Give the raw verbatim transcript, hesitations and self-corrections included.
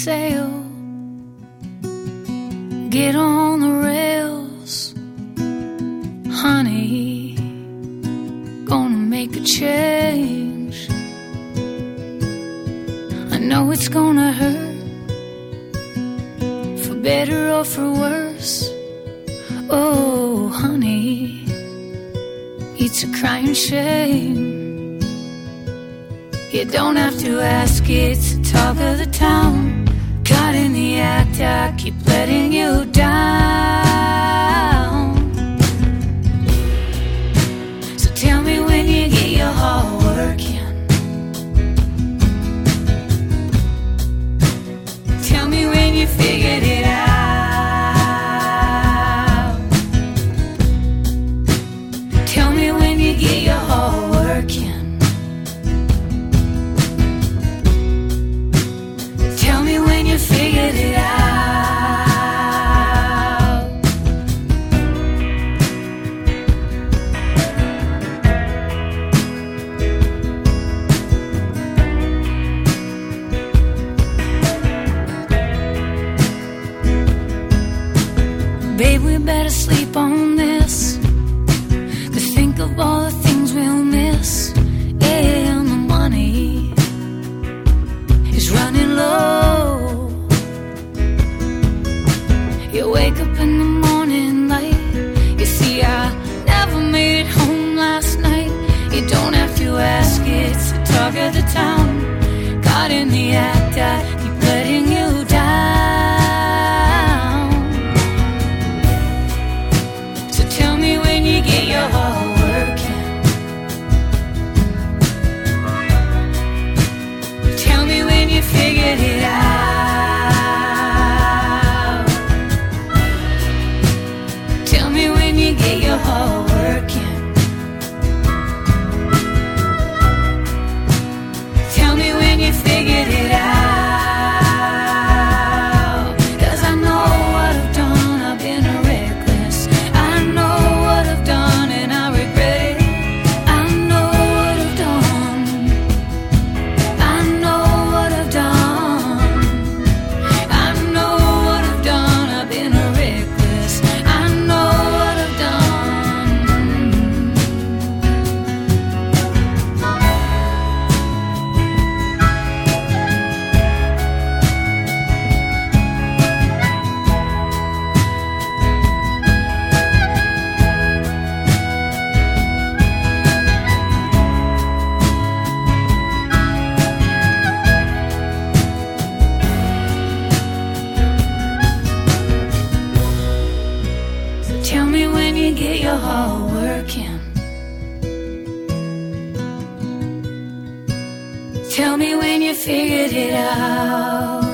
sail, get on the rails, honey, gonna make a change. I know it's gonna hurt, for better or for worse. Oh, honey, it's a crying shame. You don't have to ask, it's the talk of the town. Caught in the act, I keep letting you down. So tell me when you get your heart working. Tell me when you figured it out. Tell me when you get your heart working. You figured it out. Babe, we better sleep on this, 'cause think of all the things we'll miss. And the money is running low. You wake up in the morning light, you see I never made it home last night. You don't have to ask, it's the talk of the town. Caught in the act, I keep letting you down. So tell me when you get your heart working. Tell me when you figured it out. Get your heart working. Tell me when you figured it out. 'Cause I know what I've done, I've been a reckless. I know what I've done and I regret it. I know what I've done. I know what I've done. I know what I've done, I've been a reckless. I know what I've done. Tell me when you get your heart working. Tell me when you figured it out.